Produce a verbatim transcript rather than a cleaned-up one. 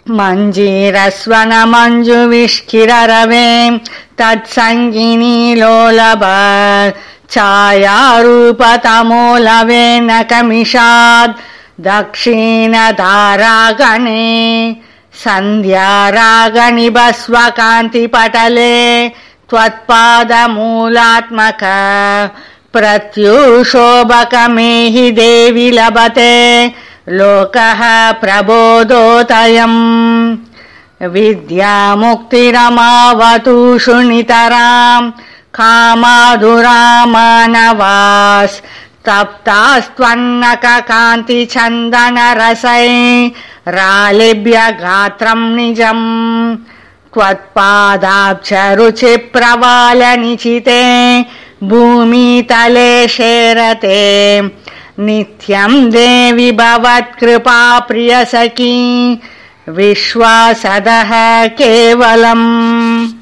मञ्जीरस्वन मञ्जुविष्किररवे तत्सङ्गिनी लोलभ छायारूपतमोलवेन कमिषाद् दक्षिणधारागणे सन्ध्यारागनिभस्वकान्तिपटले त्वत्पादमूलात्मक प्रत्यूषोभकमेहि देवि लभते लोकः प्रबोधोदयम् विद्यामुक्तिरमावतु शृणितराम् कामाधुरामानवास् तप्तास्त्वन्नककान्तिचन्दनरसै रालिभ्य गात्रम् निजम् त्वत्पादाब्जरुचिप्रवालनिचिते भूमितले शेरते नित्यम् देवि भवत्कृपा प्रियसखी विश्वासदः केवलम्।